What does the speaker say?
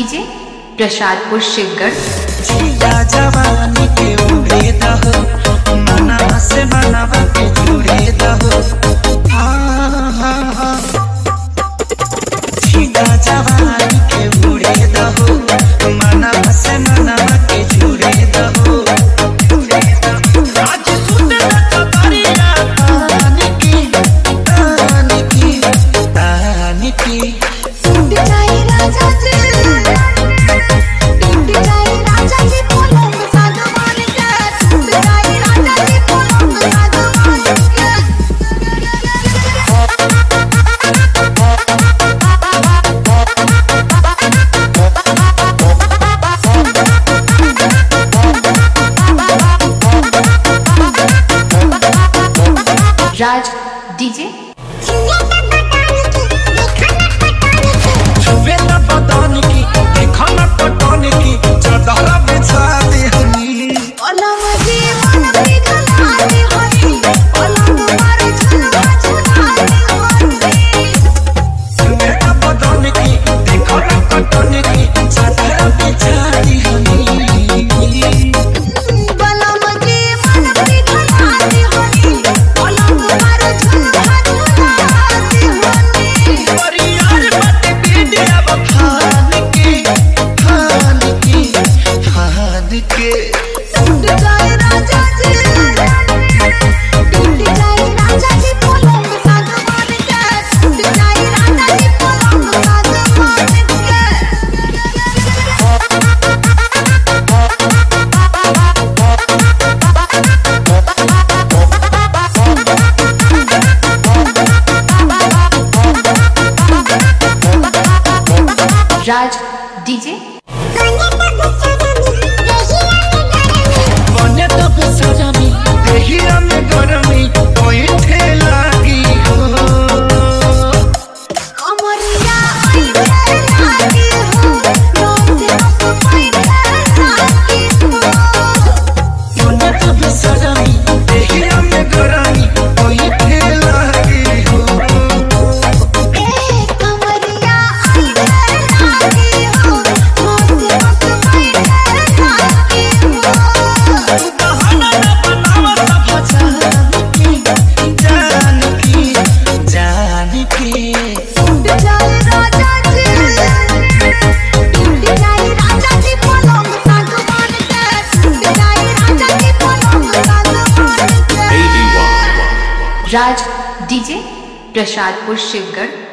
DJ Prasadpur Shivgarh. जवानी के उड़े दहो मना से मनावा के जुड़े दहो जवानी के उड़े दहो मना से मनावा के जुड़े दहो आज सुन कतरिया तानी की टूट जाए राजा जी राज डीजे राज डीजे बने तो बेसरामी देहिया में गरमी कोई ठेलागी हो कमरिया आई लागी हो रोते कोई लागी हो बने तो बेसरामी देहिया में गरमी कोई ठेलागी हो ए कमरिया आई लागी हो रोते कोई लागी हो टूट जाए राजा जी टूट जाए राजा जी पलंग सागवान के टूट जाए राजा जी पलंग सागवान के राज डीजे प्रसादपुर शिवगढ़।